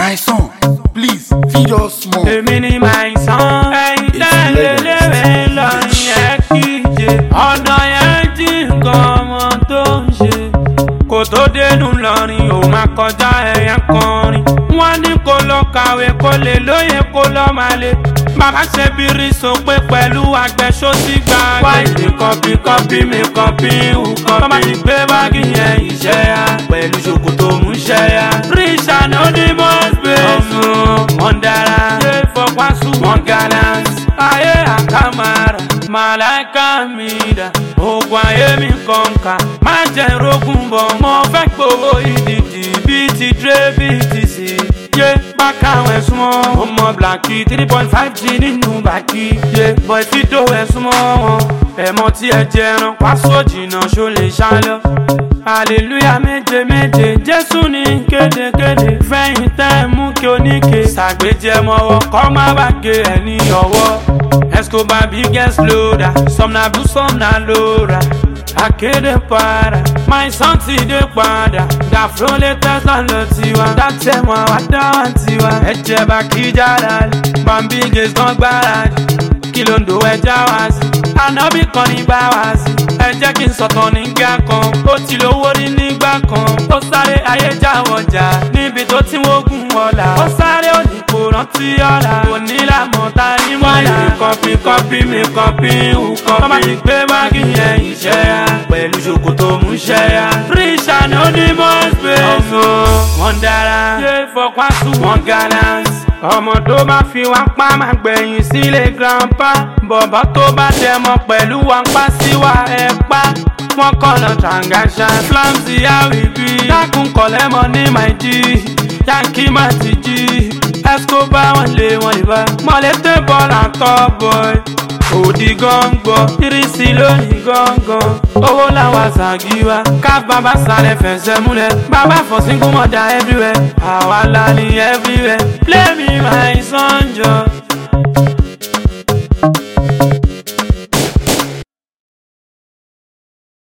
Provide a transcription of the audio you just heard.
My son, please feed us small. Èmi ni my son. Ẹyin tẹ́lẹ̀ léwé lọ́rin ẹ̀ kíje. Ọ̀dọ̀ yẹn jí nǹkan ọmọ tó ń ṣe. Kò tó dénú lọ́rin ò máa kọjá ẹ̀yẹ kọrin. Wọ́n ní kó lọ kàwé kó lè lóye kó lọ máa lè. Bàbá ṣe bírí so pé pẹ̀lú àgbẹ̀ṣó sí gbàgbé. Wá ìdí kọ́pí mi kọ́pí ùkọ́pí. Tọ́ba ti gbé báàgì yẹn ìṣẹ́ ya. Pẹ̀lú ṣòkòtò mú ṣẹ́ ya. Ríṣà ní ó ní mọ́sípèsì. Wọ́n dára. Ṣé fọpásù wọ́n gallant. Ayé àkàmàrà. Màláìka mi dà. Ogun ayé mi kọ̀ǹkà. Má jẹ́ rógùn bọ̀. Mo fẹ́ gbowó ìdìdì. Bíi ti Dre bíi ti sí. Yé bákà wẹ̀ súnmọ́. Mo mọ Blackie 3.5G nínú bàkí. Yé bọ̀ ìfidó ẹ̀ súnmọ́ wọn. Ẹ̀mọ́ tí ẹ jẹran. Pásó jìnnà ṣó lè ṣálọ. Hallelujah méje méje. Jésù ní kédekéde. Fẹ́yìn tẹ́ mú kí oníke. Ṣàgbéjẹmọ́wọ́ kọ́ má bàgé ẹ̀ ní ọwọ́. Escobar biggest loader. Some na blue some na lora. Akéde para. My son ti dé padà. Gàfró latest lọ tiwa. Dátẹ̀ wọn wá dá wọn tiwa. Ẹ̀jẹ̀ bá kí jára lè. Bambi gaze gan gbára jù. Kí ló ń do ẹja wá sí? Ànábì kan ní bá wá sí. Ẹ jẹ́ kí n sọ̀tàn nígbà kan. Ó ti lówó rí nígbà kan. Ó sáré ayé jáwọ́jà. Níbi tó ti wógun ọ̀la. Ó sáré òní kò rántí ọ̀la. Kò ní làmọ̀ ta ní mọ́lá. Kọ́pí mi kọ́pí ùkọ́pí. Tọ́ba ti gbé báàgì yẹn ìṣẹ́ ya. Pẹ̀lú ṣòkòtò mú ṣẹ́ ya. Ríṣà ní ó ní mọ́sípèsì. Wọ́n dára. Ṣé fọpásù wọ́n gallant. Ọmọ tó bá fi wá pa máa gbẹ̀yìn sílé grandpa. Bọ̀bọ̀ tó bá dẹmọ pẹ̀lú wa ń pa sí wa ẹ̀ pa. Wọ́n kọ́nà transaction flamsy àwìbí. Dákun kọ̀lẹ́mọ̀ ní my G. Yankee má ti jí. Escobar wọn lé wọn ìbá. Mọ̀lẹ́tẹ̀ bọ́ọ̀lù àtọ́ boy. Òdì gángan. Irisí lónìí gángan. Owó làwọn àṣàgíwá. Ká bàbá sáré fẹsẹ̀ múlẹ̀. Bàbá fọ̀ single mother everywhere. Àwa la ní everywhere. Play me my son jọ.